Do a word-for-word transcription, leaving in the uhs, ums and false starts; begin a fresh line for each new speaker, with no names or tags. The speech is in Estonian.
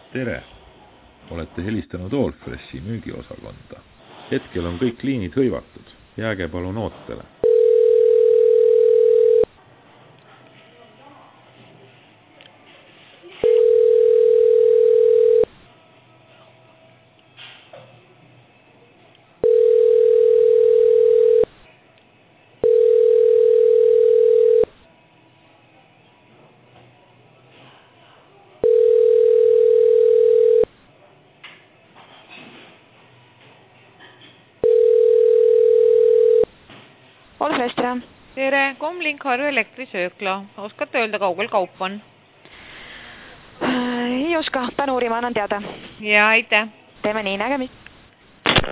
Tere! Olete helistanud Allfreshi müügiosakonda. Hetkel on kõik liinid hõivatud. Jääge palun ootele.
Allfresh, tere.
Tere, Comlink Harju elektrisöökla. Oskate öelda, kaugel kaup on?
Ei oska, pean uurima, annan teada.
Ja, aitäh.
Teeme nii, nägemist.